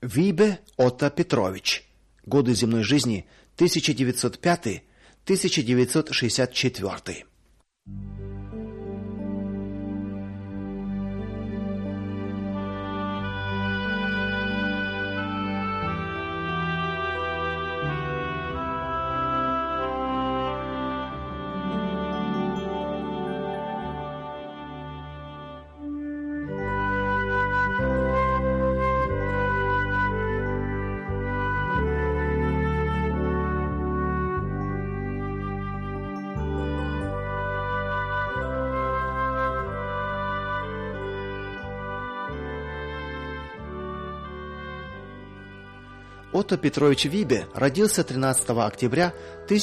Вибе Отто Петрович. Годы земной жизни 1905-1964. Отто Петрович Вибе родился 13 октября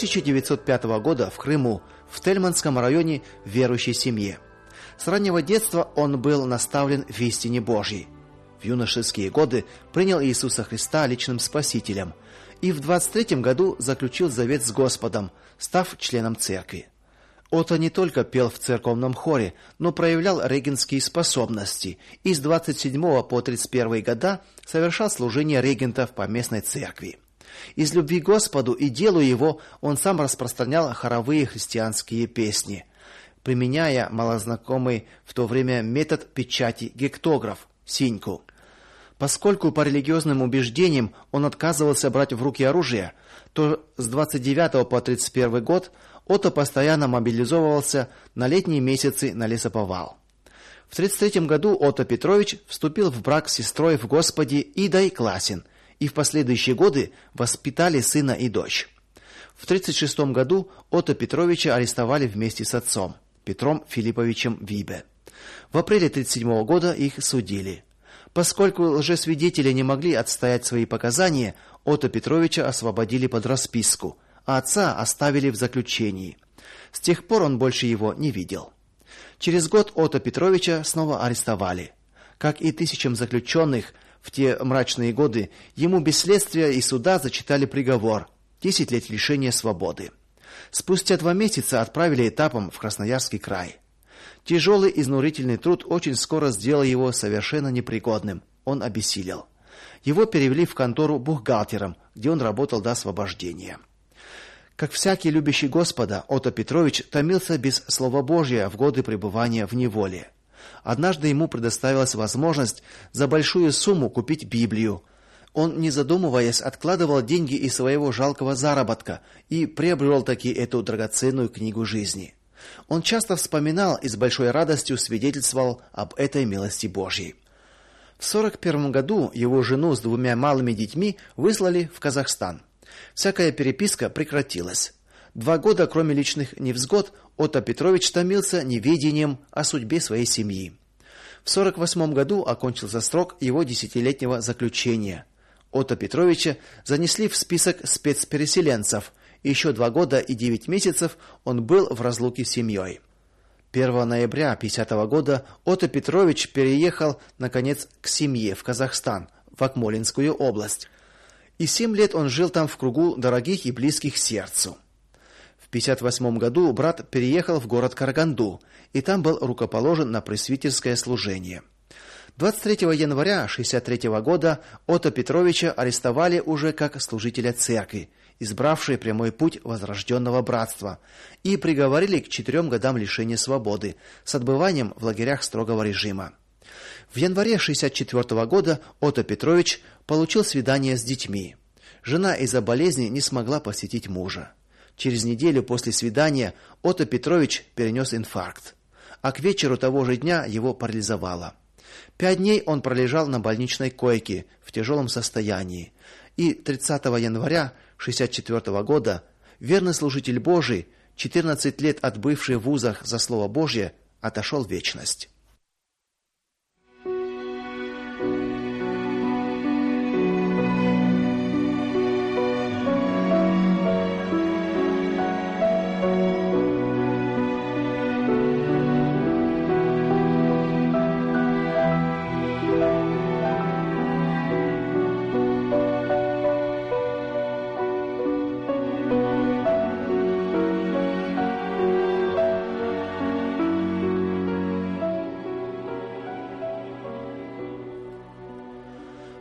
1905 года в Крыму, в Тельманском районе, в верующей семье. С раннего детства он был наставлен в истине Божьей. В юношеские годы принял Иисуса Христа личным спасителем и в 23 году заключил завет с Господом, став членом церкви. Отто не только пел в церковном хоре, но проявлял регентские способности и с 27 по 31 года совершал служение регента в поместной церкви. Из любви к Господу и делу его он сам распространял хоровые христианские песни, применяя малознакомый в то время метод печати гектограф синьку. Поскольку по религиозным убеждениям он отказывался брать в руки оружие, то с 29 по 31 год Отто постоянно мобилизовывался на летние месяцы на лесоповал. В 33 году Отто Петрович вступил в брак с сестрой в Господе Идой Класин, и в последующие годы воспитали сына и дочь. В 36 году Отто Петровича арестовали вместе с отцом, Петром Филипповичем Вибе. В апреле 37 года их судили. Поскольку лжесвидетели не могли отстоять свои показания, Отто Петровича освободили под расписку, а отца оставили в заключении. С тех пор он больше его не видел. Через год Отто Петровича снова арестовали. Как и тысячам заключенных в те мрачные годы, ему без следствия и суда зачитали приговор 10 лет лишения свободы. Спустя 2 месяца отправили этапом в Красноярский край. Тяжелый изнурительный труд очень скоро сделал его совершенно непригодным. Он обессилел. Его перевели в контору бухгалтером, где он работал до освобождения. Как всякий любящий Господа, Отто Петрович томился без слова Божия в годы пребывания в неволе. Однажды ему предоставилась возможность за большую сумму купить Библию. Он, не задумываясь, откладывал деньги из своего жалкого заработка и приобрел таки эту драгоценную книгу жизни. Он часто вспоминал и с большой радостью свидетельствовал об этой милости Божьей. В 41 году его жену с 2 малыми детьми выслали в Казахстан. Всякая переписка прекратилась. 2 года, кроме личных невзгод, Отто Петрович томился неведением о судьбе своей семьи. В 48 году окончился срок его 10-летнего заключения. Отто Петровича занесли в список спецпереселенцев. Еще 2 года и 9 месяцев он был в разлуке с семьей. 1 ноября 50 года Отто Петрович переехал наконец к семье в Казахстан, в Акмолинскую область. И 7 лет он жил там в кругу дорогих и близких сердцу. В 58 году брат переехал в город Караганду, и там был рукоположен на пресвитерское служение. 23 января 63 года Отто Петровича арестовали уже как служителя церкви, избравшего прямой путь возрожденного братства, и приговорили к 4 годам лишения свободы с отбыванием в лагерях строгого режима. В январе 64 года Отто Петрович получил свидание с детьми. Жена из-за болезни не смогла посетить мужа. Через неделю после свидания Отто Петрович перенес инфаркт, а к вечеру того же дня его парализовало. 5 дней он пролежал на больничной койке в тяжелом состоянии, и 30 января 64 года верный служитель Божий, 14 лет отбывший в вузах за слово Божье, отошел в вечность.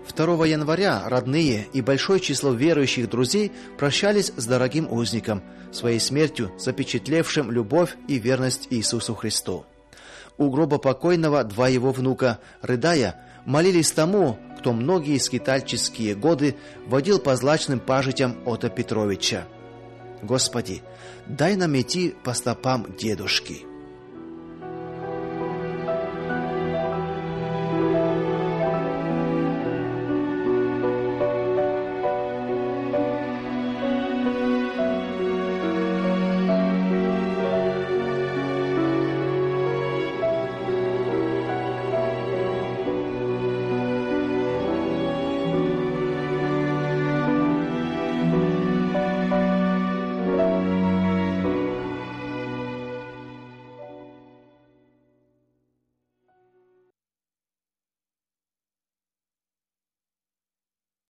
2 января родные и большое число верующих друзей прощались с дорогим узником, своей смертью запечатлевшим любовь и верность Иисусу Христу. У гроба покойного 2 его внука, рыдая, молились тому, кто многие скитальческие годы водил по злачным пажитям Ота Петровича: «Господи, дай нам идти по стопам дедушки».